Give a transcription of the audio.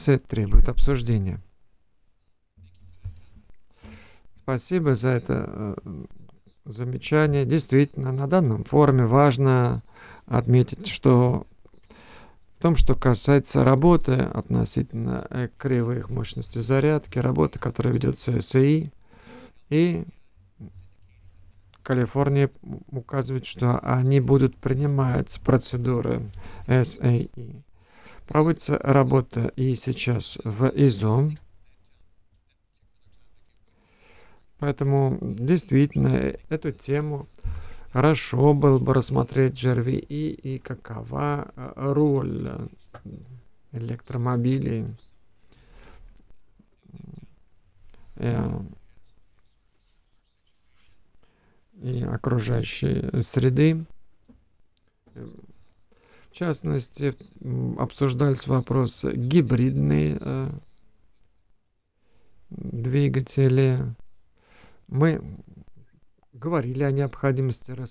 вопросы требуют обсуждения. Спасибо за это замечание. Действительно, на данном форуме важно отметить, что в том, что касается работы относительно кривых мощностей зарядки, работы, которая ведется САИ, и Калифорния указывает, что они будут принимать процедуры САИ. Проводится работа и сейчас в ИЗО, поэтому действительно эту тему хорошо было бы рассмотреть GRVE и какова роль электромобилей и окружающей среды. В частности, обсуждались вопросы гибридные двигатели. Мы говорили о необходимости